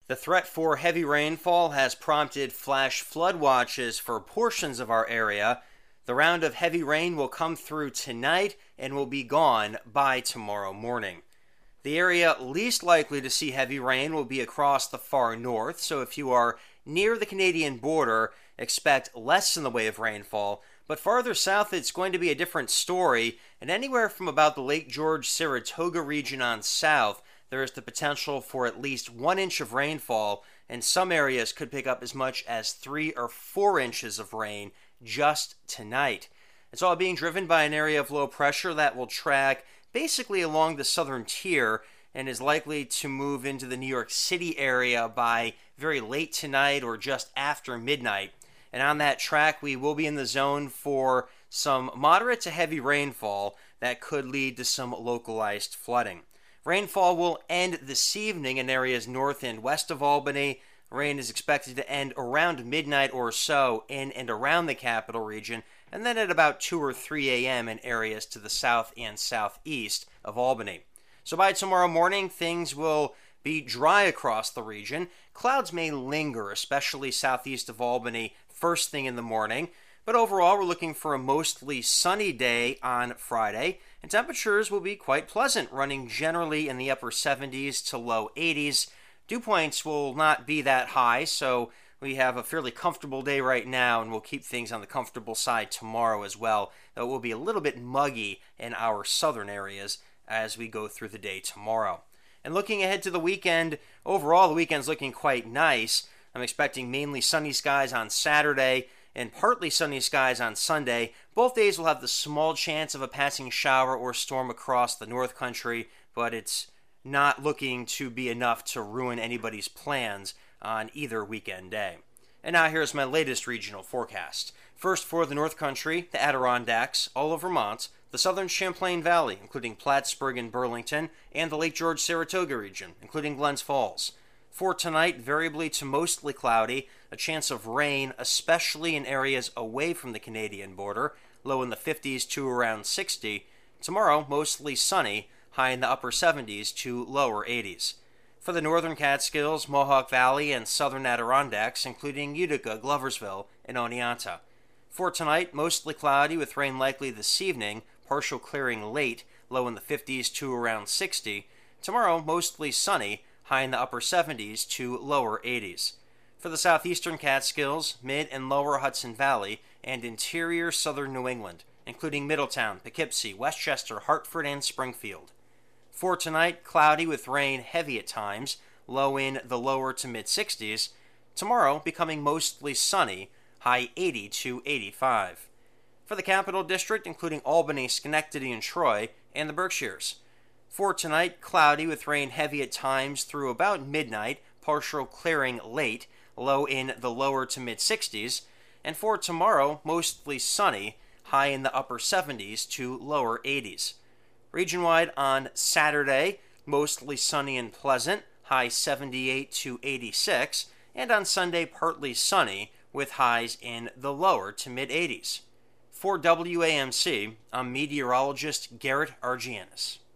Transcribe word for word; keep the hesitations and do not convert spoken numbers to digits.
The threat for heavy rainfall has prompted flash flood watches for portions of our area. The round of heavy rain will come through tonight and will be gone by tomorrow morning. The area least likely to see heavy rain will be across the far north, so if you are near the Canadian border, expect less in the way of rainfall. But farther south, it's going to be a different story, and anywhere from about the Lake George-Saratoga region on south, there is the potential for at least one inch of rainfall, and some areas could pick up as much as three or four inches of rain just tonight. It's all being driven by an area of low pressure that will track basically along the southern tier and is likely to move into the New York City area by very late tonight or just after midnight. And on that track, we will be in the zone for some moderate to heavy rainfall that could lead to some localized flooding. Rainfall will end this evening in areas north and west of Albany. Rain is expected to end around midnight or so in and around the capital region, and then at about two or three a.m. in areas to the south and southeast of Albany. So by tomorrow morning, things will be dry across the region. Clouds may linger, especially southeast of Albany, first thing in the morning. But overall, we're looking for a mostly sunny day on Friday, and temperatures will be quite pleasant, running generally in the upper seventies to low eighties. Dew points will not be that high, so we have a fairly comfortable day right now, and we'll keep things on the comfortable side tomorrow as well, though it will be a little bit muggy in our southern areas as we go through the day tomorrow. And looking ahead to the weekend, overall the weekend's looking quite nice. I'm expecting mainly sunny skies on Saturday and partly sunny skies on Sunday. Both days will have the small chance of a passing shower or storm across the North Country, but it's not looking to be enough to ruin anybody's plans on either weekend day. And now here's my latest regional forecast. First for the North Country, the Adirondacks, all of Vermont, the southern Champlain Valley, including Plattsburgh and Burlington, and the Lake George-Saratoga region, including Glens Falls. For tonight, variably to mostly cloudy, a chance of rain, especially in areas away from the Canadian border, low in the fifties to around sixty. Tomorrow, mostly sunny, high in the upper seventies to lower eighties. For the northern Catskills, Mohawk Valley, and southern Adirondacks, including Utica, Gloversville, and Oneonta. For tonight, mostly cloudy with rain likely this evening, partial clearing late, low in the fifties to around sixty. Tomorrow, mostly sunny, high in the upper seventies to lower eighties. For the southeastern Catskills, mid and lower Hudson Valley, and interior southern New England, including Middletown, Poughkeepsie, Westchester, Hartford, and Springfield. For tonight, cloudy with rain heavy at times, low in the lower to mid-sixties. Tomorrow, becoming mostly sunny, high eighty to eighty-five. For the Capital District, including Albany, Schenectady, and Troy, and the Berkshires. For tonight, cloudy with rain heavy at times through about midnight, partial clearing late, low in the lower to mid-sixties. And for tomorrow, mostly sunny, high in the upper seventies to lower eighties. Region-wide on Saturday, mostly sunny and pleasant, high seventy-eight to eighty-six, and on Sunday, partly sunny, with highs in the lower to mid-eighties. For W A M C, I'm meteorologist Garrett Argianis.